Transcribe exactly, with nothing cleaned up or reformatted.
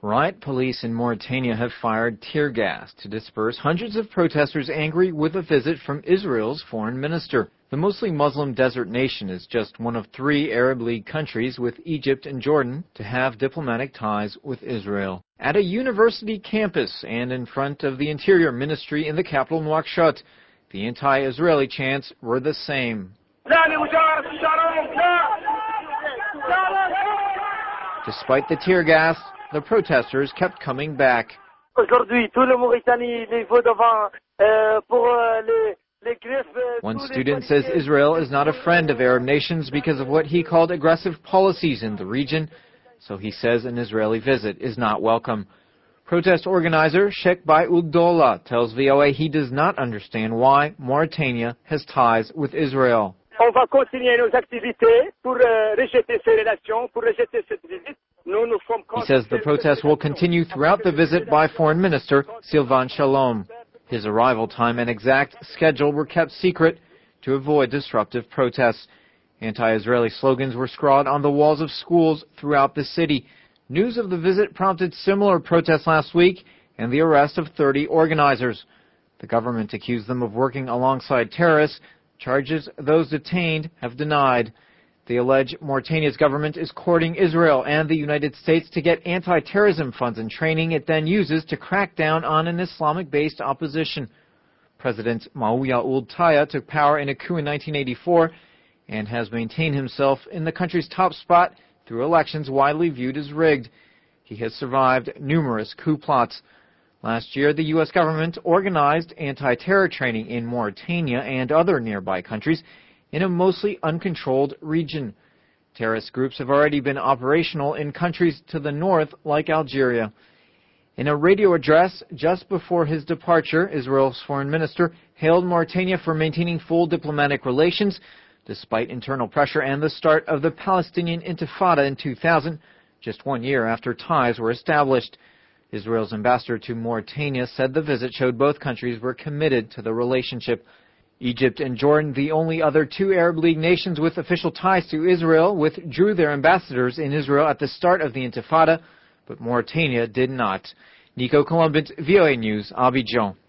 Riot police in Mauritania have fired tear gas to disperse hundreds of protesters angry with a visit from Israel's foreign minister. The mostly Muslim desert nation is just one of three Arab League countries, with Egypt and Jordan, to have diplomatic ties with Israel. At a university campus and in front of the Interior Ministry in the capital Nouakchott, the anti-Israeli chants were the same. Despite the tear gas, the protesters kept coming back. One student says Israel is not a friend of Arab nations because of what he called aggressive policies in the region, so he says an Israeli visit is not welcome. Protest organizer Sheikh Bayoudollah tells V O A he does not understand why Mauritania has ties with Israel. He says the protests will continue throughout the visit by Foreign Minister Sylvain Shalom. His arrival time and exact schedule were kept secret to avoid disruptive protests. Anti-Israeli slogans were scrawled on the walls of schools throughout the city. News of the visit prompted similar protests last week and the arrest of thirty organizers. The government accused them of working alongside terrorists, charges those detained have denied. They allege Mauritania's government is courting Israel and the United States to get anti-terrorism funds and training it then uses to crack down on an Islamic-based opposition. President Maouya Ould Taya took power in a coup in nineteen eighty-four and has maintained himself in the country's top spot through elections widely viewed as rigged. He has survived numerous coup plots. Last year, the U S government organized anti-terror training in Mauritania and other nearby countries in a mostly uncontrolled region. Terrorist groups have already been operational in countries to the north like Algeria. In a radio address just before his departure, Israel's foreign minister hailed Mauritania for maintaining full diplomatic relations despite internal pressure and the start of the Palestinian Intifada in two thousand, just one year after ties were established. Israel's ambassador to Mauritania said the visit showed both countries were committed to the relationship. Egypt and Jordan, the only other two Arab League nations with official ties to Israel, withdrew their ambassadors in Israel at the start of the Intifada, but Mauritania did not. Nico Columbus, V O A News, Abidjan.